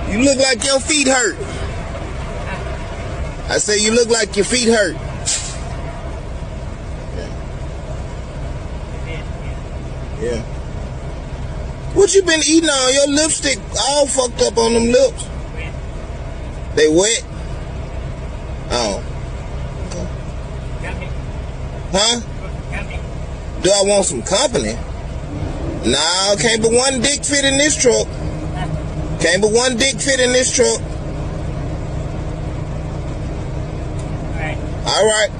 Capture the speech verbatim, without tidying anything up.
You look like your feet hurt. I say you look like your feet hurt. Yeah. What you been eating on? Your lipstick all fucked up on them lips. They wet? Oh. Okay. Huh? Do I want some company? Nah, can't but one dick fit in this truck. Can't but one dick fit in this truck. All right. All right.